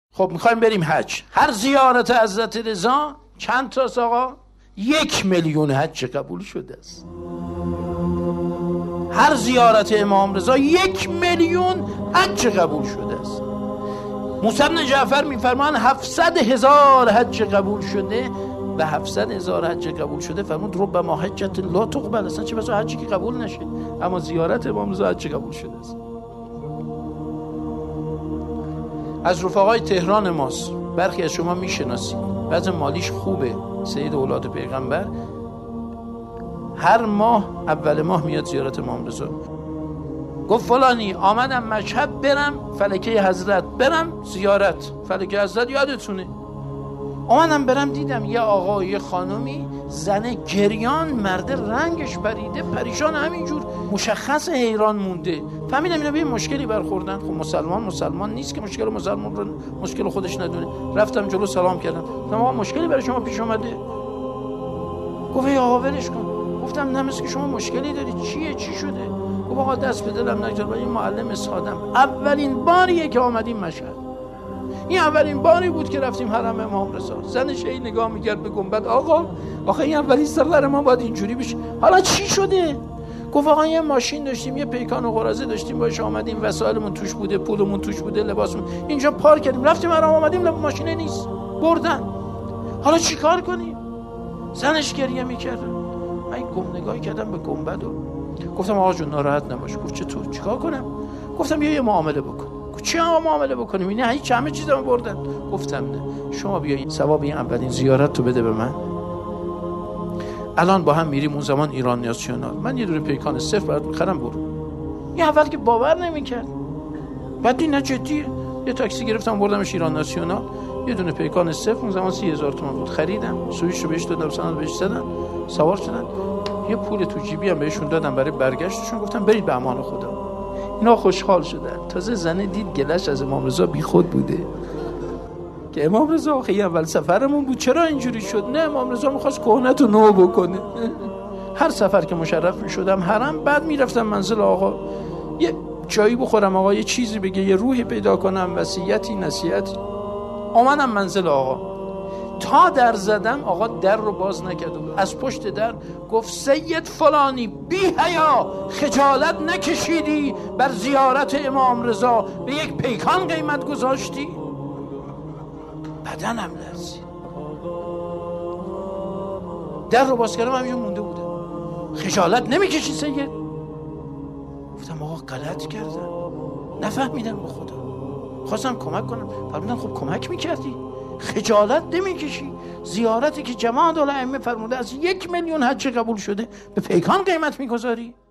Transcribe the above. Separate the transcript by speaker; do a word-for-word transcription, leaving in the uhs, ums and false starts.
Speaker 1: خب میخوایم بریم حج. هر زیارت حضرت رضا چند تاست آقا؟ یک میلیون حج قبول شده است. هر زیارت امام رضا یک میلیون حج قبول شده است. موسی بن جعفر میفرمان هفتصد هزار حج قبول شده و هفتصد هزار حج قبول شده فرمود ربما حجت لا تقبل، اصلا چه بسا حجی که قبول نشه، اما زیارت امام رضا حج قبول شده است. از رفقای تهران ماست، برخی از شما میشناسید، وضع مالیش خوبه، سید اولاد پیغمبر، هر ماه اول ماه میاد زیارت امام رضا. گفت فلانی آمدم مشهد برم فلکه حضرت، برم زیارت فلکه حضرت، یادتونه آمدم برم دیدم یه آقا یه خانومی زن گریان، مرد رنگش پریده پریشان، همینجور مشخص حیران مونده. فهمیدم اینا به این مشکلی برخوردن. خب مسلمان مسلمان نیست که مشکل مسلمان رو مشکل خودش ندونه. رفتم جلو سلام کردم، گفتم آقا مشکلی برای شما پیش اومده؟ گفت ای آقا ولش کن. گفتم نه مثل که شما مشکلی دارید، چیه چی شده؟ گفت آقا دست به دلم نگذار، این معلم سادم اولین باریه که آمدیم مشهد، این اولین باری بود که رفتیم حرم امام رضا. زنش هی نگاه میکرد به گنبد، آقا آخه این اولین سفر ما باید اینجوری بشه، حالا چی شده؟ گفت آقا یه ماشین داشتیم، یه پیکان و قراضه داشتیم، باش آمدیم، وسایلمون توش بوده، پولمون توش بوده، لباسمون، اینجا پارک کردیم، رفتیم حرم آمدیم، لب ماشین نیست، بردن، حالا چی کار کنیم؟ زنش گریه میکرد. من گم نگاهی کردم به گنبد و گفتم آقا جون ناراحت نباش. گفت چطور چیکار کنم؟ گفتم بیا یه معامله بکن. گفت چی معامله بکنیم؟ این هیچ همه چیزمو بردن. گفتم نه، شما بیا ثواب این اولین زیارت تو بده به من. الان با هم میریم اون زمان ایران ناسیونال، من یه دونه پیکان صفر برات میخرم برو. این اول که باور نمیکرد، بعد این جدیه، یه تاکسی گرفتم بردمش ایران ناسیونال، یه دونه پیکان صفر اون زمان سی هزار تومان بود، خریدم، سویش رو بهش دادم، سند بهش زدن، سوار شدن، یه پول تو جیبی هم بهشون دادم برای برگشتشون، گفتم برید به امان خدا. اینا خوشحال شدن. تازه زنه دید گلش از امام رضا بی خود بوده که امام رضا آخه اول سفرمون بود، چرا اینجوری شد؟ نه امام رضا میخواست کهنت رو نو بکنه. هر سفر که مشرف میشدم حرم، بعد میرفتم منزل آقا یه چایی بخورم، آقا یه چیزی بگه، یه روحی پیدا کنم، وصیتی نصیحتی. آمدم منزل آقا، تا در زدم آقا در رو باز نکرد، از پشت در گفت سید فلانی بی حیا، خجالت نکشیدی بر زیارت امام رضا به یک پیکان قیمت گذاشتی؟ بدنم لرزید. در رو باز کردم، همینجور مونده بودم. خجالت نمیکشی سید؟ گفتم آقا غلط کردم، نفهمیدم به خدا، خواستم کمک کنم. فرمودن خب کمک میکردی، خجالت نمیکشی؟ زیارتی که جماعت الائمه فرموده از یک میلیون حج قبول شده به پیکان قیمت میگذاری؟